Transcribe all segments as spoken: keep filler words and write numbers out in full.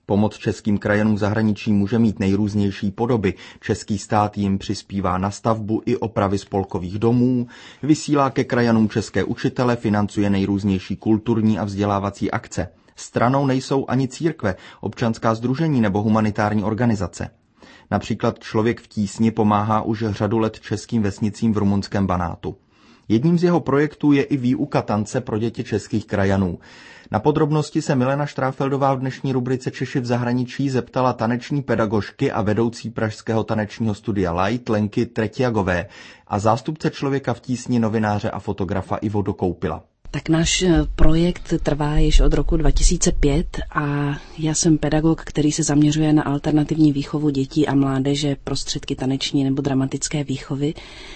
Pomoc českým krajanům v zahraničí může mít nejrůznější podoby. Český stát jim přispívá na stavbu i opravy spolkových domů, vysílá ke krajanům české učitele, financuje nejrůznější kulturní a vzdělávací akce. Stranou nejsou ani církve, občanská sdružení nebo humanitární organizace. Například Člověk v tísni pomáhá už řadu let českým vesnicím v rumunském Banátu. Jedním z jeho projektů je i výuka tance pro děti českých krajanů. Na podrobnosti se Milena Štráfeldová v dnešní rubrice Češi v zahraničí zeptala taneční pedagožky a vedoucí pražského tanečního studia Light Lenky Tretiagové a zástupce Člověka v tísni novináře a fotografa Ivo Dokoupila. Tak náš projekt trvá již od roku dva tisíce pět a já jsem pedagog, který se zaměřuje na alternativní výchovu dětí a mládeže prostředky taneční nebo dramatické výchovy.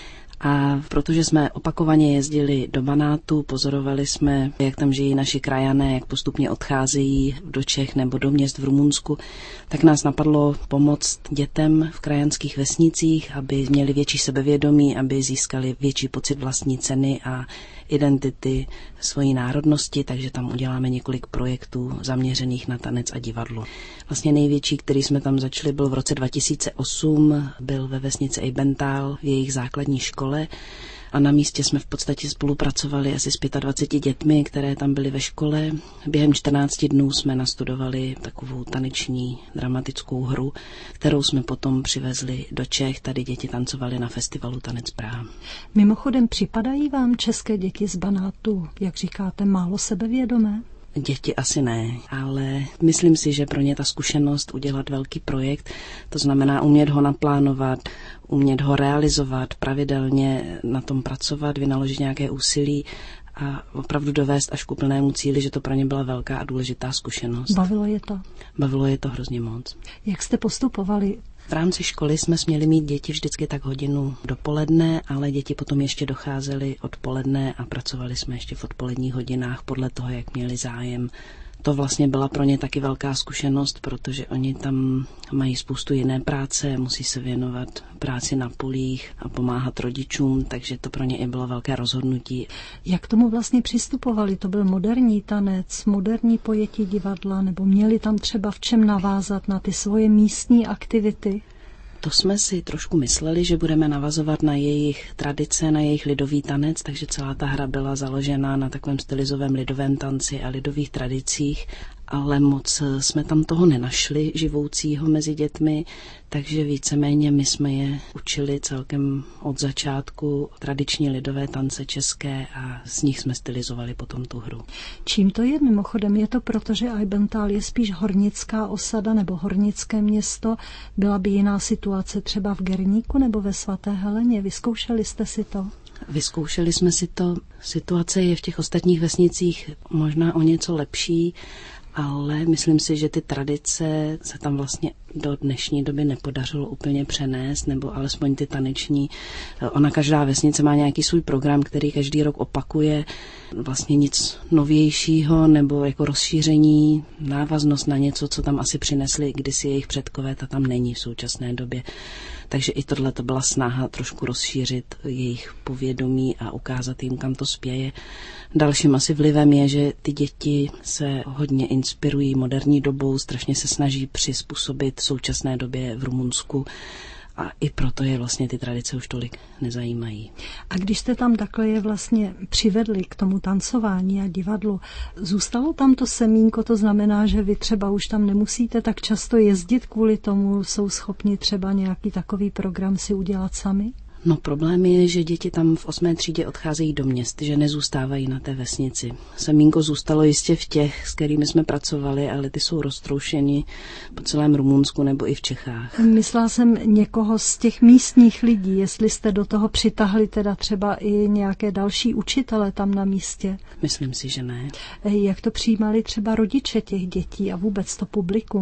A protože jsme opakovaně jezdili do Banátu, pozorovali jsme, jak tam žijí naši krajané, jak postupně odcházejí do Čech nebo do měst v Rumunsku, tak nás napadlo pomoct dětem v krajanských vesnicích, aby měli větší sebevědomí, aby získali větší pocit vlastní ceny a identity svojí národnosti, takže tam uděláme několik projektů zaměřených na tanec a divadlo. Vlastně největší, který jsme tam začali, byl v roce dva tisíce osm, byl ve vesnici Eibenthal v jejich základní škole a na místě jsme v podstatě spolupracovali asi s dvaceti pěti dětmi, které tam byly ve škole. Během čtrnácti dnů jsme nastudovali takovou taneční dramatickou hru, kterou jsme potom přivezli do Čech. Tady děti tancovaly na festivalu Tanec Praha. Mimochodem, připadají vám české děti z Banátu, jak říkáte, málo sebevědomé? Děti asi ne, ale myslím si, že pro ně ta zkušenost udělat velký projekt, to znamená umět ho naplánovat, umět ho realizovat, pravidelně na tom pracovat, vynaložit nějaké úsilí a opravdu dovést až k úplnému cíli, že to pro ně byla velká a důležitá zkušenost. Bavilo je to? Bavilo je to hrozně moc. Jak jste postupovali? V rámci školy jsme směli mít děti vždycky tak hodinu dopoledne, ale děti potom ještě docházely odpoledne a pracovali jsme ještě v odpoledních hodinách podle toho, jak měli zájem. To vlastně byla pro ně taky velká zkušenost, protože oni tam mají spoustu jiné práce, musí se věnovat práci na polích a pomáhat rodičům, takže to pro ně i bylo velké rozhodnutí. Jak tomu vlastně přistupovali? To byl moderní tanec, moderní pojetí divadla, nebo měli tam třeba v čem navázat na ty svoje místní aktivity? To jsme si trošku mysleli, že budeme navazovat na jejich tradice, na jejich lidový tanec, takže celá ta hra byla založena na takovém stylizovém lidovém tanci a lidových tradicích, ale moc jsme tam toho nenašli živoucího mezi dětmi, takže víceméně my jsme je učili celkem od začátku tradiční lidové tance české a z nich jsme stylizovali potom tu hru. Čím to je mimochodem? Je to proto, že Eibenthal je spíš hornická osada nebo hornické město? Byla by jiná situace třeba v Gerníku nebo ve Svaté Heleně? Vyzkoušeli jste si to? Vyzkoušeli jsme si to. Situace je v těch ostatních vesnicích možná o něco lepší, ale myslím si, že ty tradice se tam vlastně do dnešní doby nepodařilo úplně přenést, nebo alespoň ty taneční. Ona každá vesnice má nějaký svůj program, který každý rok opakuje, vlastně nic novějšího, nebo jako rozšíření, návaznost na něco, co tam asi přinesli kdysi jejich předkové, ta tam není v současné době. Takže i tohle to byla snaha trošku rozšířit jejich povědomí a ukázat jim, kam to spěje. Dalším asi vlivem je, že ty děti se hodně inspirují moderní dobou, strašně se snaží přizpůsobit současné době v Rumunsku a i proto je vlastně ty tradice už tolik nezajímají. A když jste tam takhle je vlastně přivedli k tomu tancování a divadlu, zůstalo tam to semínko, to znamená, že vy třeba už tam nemusíte tak často jezdit kvůli tomu, jsou schopni třeba nějaký takový program si udělat sami? No problém je, že děti tam v osmé třídě odcházejí do měst, že nezůstávají na té vesnici. Semínko zůstalo jistě v těch, s kterými jsme pracovali, ale ty jsou roztroušeni po celém Rumunsku nebo i v Čechách. Myslela jsem někoho z těch místních lidí, jestli jste do toho přitahli teda třeba i nějaké další učitele tam na místě. Myslím si, že ne. Jak to přijímali třeba rodiče těch dětí a vůbec to publikum?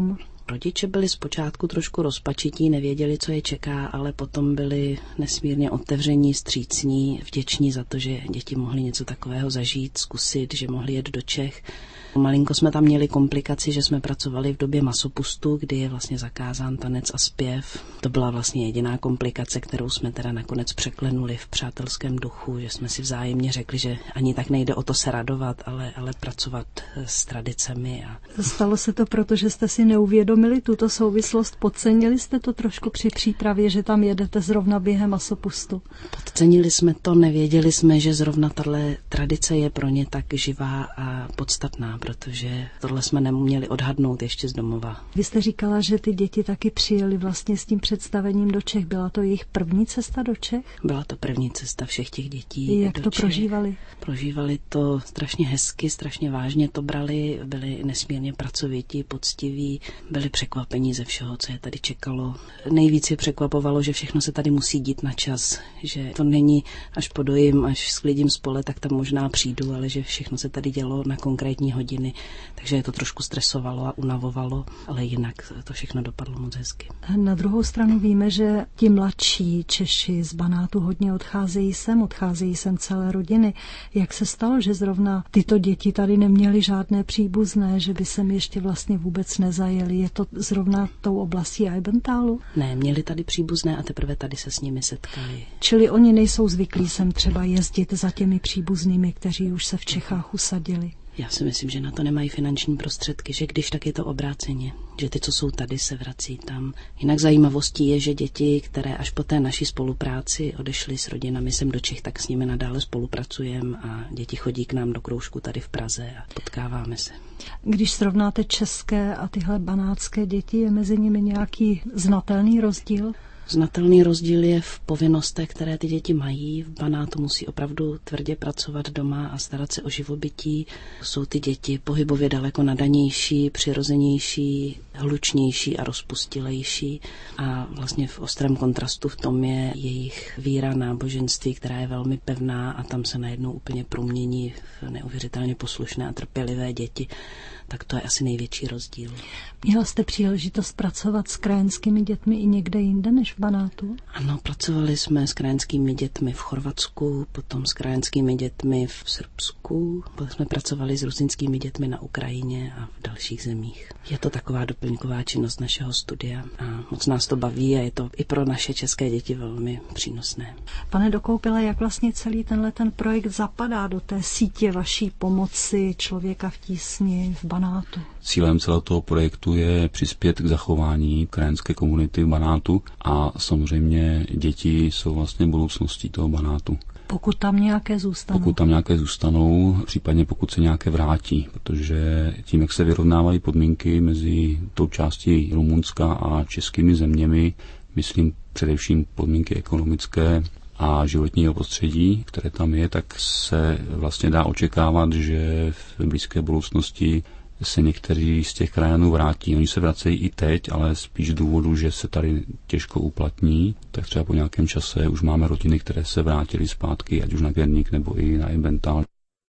Rodiče byli zpočátku trošku rozpačití, nevěděli, co je čeká, ale potom byli nesmírně otevření, střícní, vděční za to, že děti mohly něco takového zažít, zkusit, že mohly jet do Čech. Malinko jsme tam měli komplikaci, že jsme pracovali v době masopustu, kdy je vlastně zakázán tanec a zpěv. To byla vlastně jediná komplikace, kterou jsme teda nakonec překlenuli v přátelském duchu, že jsme si vzájemně řekli, že ani tak nejde o to se radovat, ale, ale pracovat s tradicemi. A... Stalo se to proto, že jste si neuvědomili tuto souvislost, podcenili jste to trošku při přípravě, že tam jedete zrovna během masopustu? Podcenili jsme to, nevěděli jsme, že zrovna tahle tradice je pro ně tak živá a podstatná, protože tohle jsme neměli odhadnout ještě z domova. Vy jste říkala, že ty děti taky přijeli vlastně s tím představením do Čech. Byla to jejich první cesta do Čech? Byla to první cesta všech těch dětí. Jak do to Čech. prožívali? Prožívali to strašně hezky, strašně vážně to brali, byli nesmírně pracovití, poctiví, byli překvapení ze všeho, co je tady čekalo. Nejvíc je překvapovalo, že všechno se tady musí dít na čas, že to není až podojím, až sklidím z pole, tak tam možná přijdu, ale že všechno se tady dělo na konkrétní hodiny, takže je to trošku stresovalo a unavovalo, ale jinak to všechno dopadlo moc hezky. Na druhou stranu víme, že ti mladší Češi z Banátu hodně odcházejí sem, odcházejí sem celé rodiny. Jak se stalo, že zrovna tyto děti tady neměly žádné příbuzné, že by sem ještě vlastně vůbec nezajeli? Je to zrovna tou oblastí Eibentálu? Ne, měli tady příbuzné a teprve tady se s nimi setkali. Čili oni nejsou zvyklí sem třeba jezdit za těmi příbuznými, kteří už se v Čechách usadili? Já si myslím, že na to nemají finanční prostředky, že když tak je to obráceně, že ty, co jsou tady, se vrací tam. Jinak zajímavostí je, že děti, které až po té naší spolupráci odešly s rodinami sem do Čech, tak s nimi nadále spolupracujeme a děti chodí k nám do kroužku tady v Praze a potkáváme se. Když srovnáte české a tyhle banátské děti, je mezi nimi nějaký znatelný rozdíl? Znatelný rozdíl je v povinnostech, které ty děti mají. V Banátu musí opravdu tvrdě pracovat doma a starat se o živobytí. Jsou ty děti pohybově daleko nadanější, přirozenější, hlučnější a rozpustilejší. A vlastně v ostrém kontrastu v tom je jejich víra, náboženství, která je velmi pevná a tam se najednou úplně promění v neuvěřitelně poslušné a trpělivé děti. Tak to je asi největší rozdíl. Měla jste příležitost pracovat s krajanskými dětmi i někde jinde než v Banátu? Ano, pracovali jsme s krajanskými dětmi v Chorvatsku, potom s krajanskými dětmi v Srbsku, potom jsme pracovali s ruzinskými dětmi na Ukrajině a v dalších zemích. Je to taková doplňková činnost našeho studia a moc nás to baví a je to i pro naše české děti velmi přínosné. Pane Dokoupile, jak vlastně celý tenhle ten projekt zapadá do té sítě vaší pomoci Člověka v tísni v Banátu? Cílem celého toho projektu je přispět k zachování krajanské komunity v Banátu a samozřejmě děti jsou vlastně budoucností toho Banátu. Pokud tam nějaké zůstanou. Pokud tam nějaké zůstanou, případně pokud se nějaké vrátí, protože tím, jak se vyrovnávají podmínky mezi tou částí Rumunska a českými zeměmi, myslím především podmínky ekonomické a životního prostředí, které tam je, tak se vlastně dá očekávat, že v blízké budoucnosti se někteří z těch krajanů vrátí. Oni se vracejí i teď, ale spíš z důvodu, že se tady těžko uplatní, tak třeba po nějakém čase už máme rodiny, které se vrátily zpátky, ať už na Gerník nebo i na Eibenthal.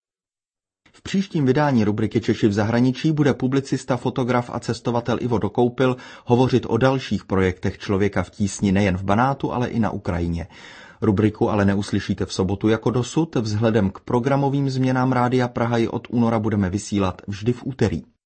V příštím vydání rubriky Češi v zahraničí bude publicista, fotograf a cestovatel Ivo Dokoupil hovořit o dalších projektech Člověka v tísni nejen v Banátu, ale i na Ukrajině. Rubriku ale neuslyšíte v sobotu jako dosud. Vzhledem k programovým změnám Rádia Praha ji od února budeme vysílat vždy v úterý.